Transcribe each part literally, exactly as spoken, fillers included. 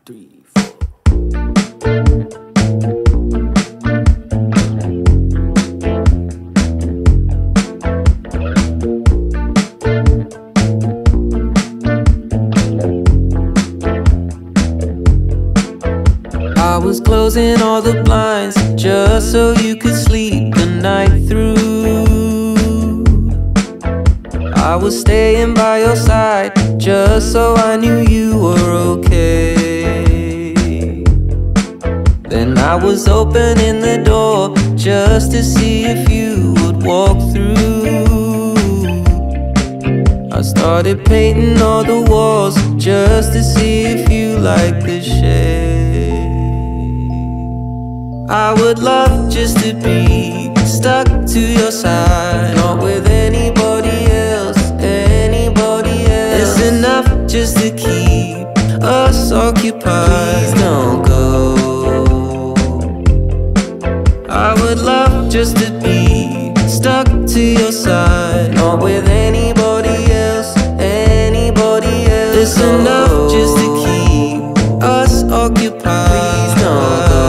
three, four. I was closing all the blinds just so you could sleep the night through. I was staying by your side just so I knew you were okay. Then I was opening the door just to see if you would walk through. I started painting all the walls just to see if you liked the shade. I would love just to be stuck to your side, not with anybody else, anybody else. It's enough just to keep us occupied. Please don't go. I would love just to be stuck to your side, not with anybody else, anybody else. It's enough just to keep us occupied. Please don't go.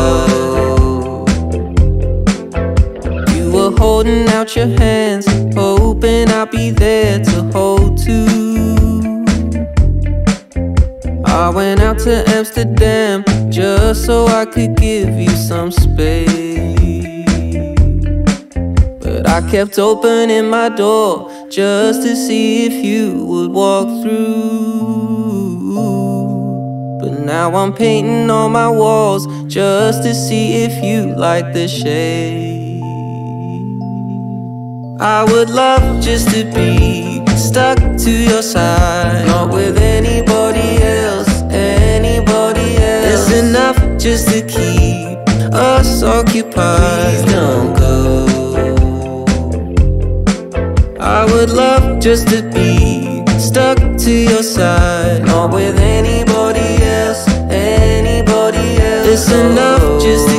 Holding out your hands, hoping I'll be there to hold too. I went out to Amsterdam just so I could give you some space, but I kept opening my door just to see if you would walk through. But now I'm painting on my walls just to see if you like the shade. I would love just to be stuck to your side, not with anybody else, anybody else. It's enough just to keep us occupied. Please don't go. I would love just to be stuck to your side, not with anybody else, anybody else. It's enough just to